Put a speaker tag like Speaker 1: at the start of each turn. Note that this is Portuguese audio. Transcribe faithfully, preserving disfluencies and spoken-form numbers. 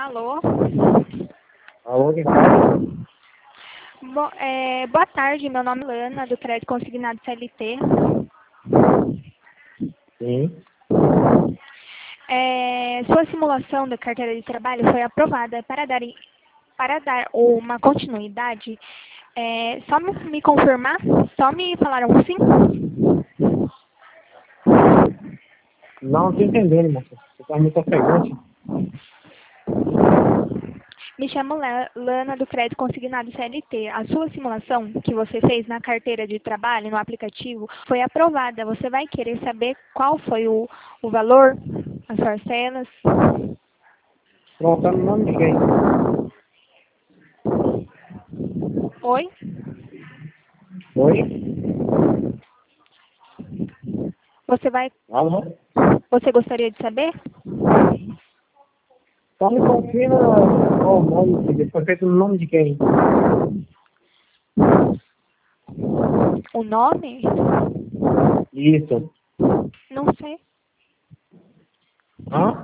Speaker 1: Alô?
Speaker 2: Alô, quem fala?
Speaker 1: Bo é, boa tarde, meu nome é Lana, do Crédito Consignado C L T.
Speaker 2: Sim.
Speaker 1: É, sua simulação da carteira de trabalho foi aprovada. Para dar, para dar uma continuidade, é, só me, me confirmar, só me falaram sim?
Speaker 2: Não, não tô entendendo, moça. Você tá muito ofegante.
Speaker 1: Me chamo Le- Lana, do Crédito Consignado C L T. A sua simulação que você fez na carteira de trabalho, no aplicativo, foi aprovada. Você vai querer saber qual foi o, o valor, as parcelas?
Speaker 2: Pronto, tá no nome de quem?
Speaker 1: Oi?
Speaker 2: Oi?
Speaker 1: Você vai,
Speaker 2: Alô?
Speaker 1: você gostaria de saber?
Speaker 2: Só me confirma qual o nome, filha. Foi feito no nome de quem?
Speaker 1: O nome?
Speaker 2: Isso.
Speaker 1: Não sei.
Speaker 2: Hã?